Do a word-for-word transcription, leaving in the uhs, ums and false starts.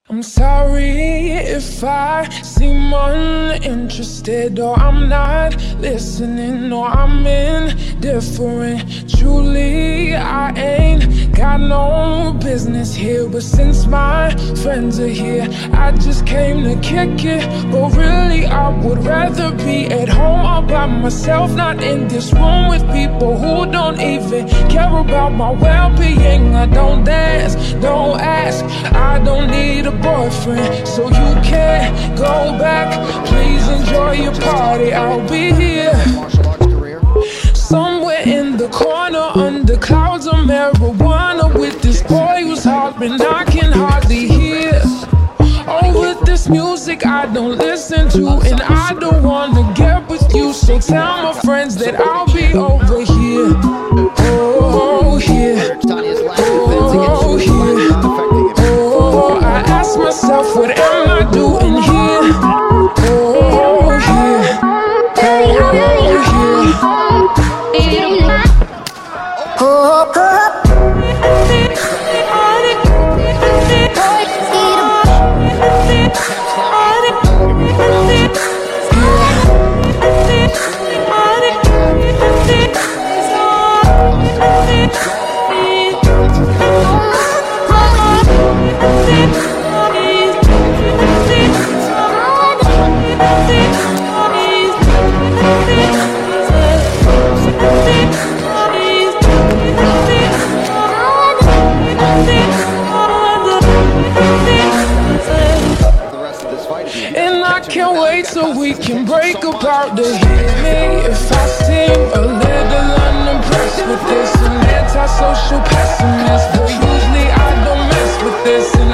I'm sorry if I seem uninterested, or I'm not listening, or I'm indifferent. Truly, I ain't got no business here, but since my friends are here, I just came to kick it. But really, I would rather be at home all by myself, not in this room with people who don't even care about my well-being. I don't dance, don't ask, I don't need a boyfriend, so you can't go back. Please enjoy your party, I'll be here somewhere in the corner under clouds of marijuana with this boy who's hollering I can hardly hear. Oh, with this music I don't listen to, and I don't wanna get with you, so tell my friends that I'll be over here. Oh, here. Oh, here. Oh, I ask myself, what am I doing here? Oh, here. Oh, here. Oh, oh. And I can't wait till we can break apart to hear me if I seem a little unimpressed with this. An antisocial pessimist, but usually I don't mess with this. And